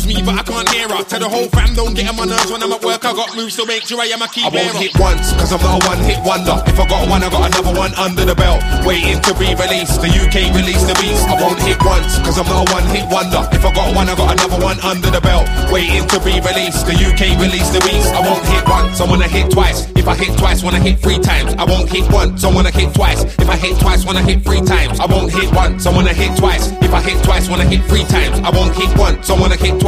me, but I can't hear her. Tell the whole fam don't get on my nerves when I'm at work. I got moves, so make sure I am a key bearer. I won't hit once, cause I'm not a one-hit wonder. If I got one, I got another one under the belt, waiting to be released. The UK release the beast. I won't hit once, cause I'm not a one-hit wonder. If I got one, I got another one under the belt, waiting to be released. The UK release the beast. I won't hit once, I wanna hit twice. If I hit twice, wanna hit 3 times. I won't hit once, I wanna hit twice. If I hit twice, wanna hit 3 times. I won't hit once, I wanna hit twice. If I hit twice, wanna hit 3 times. I won't hit once, I wanna hit twice.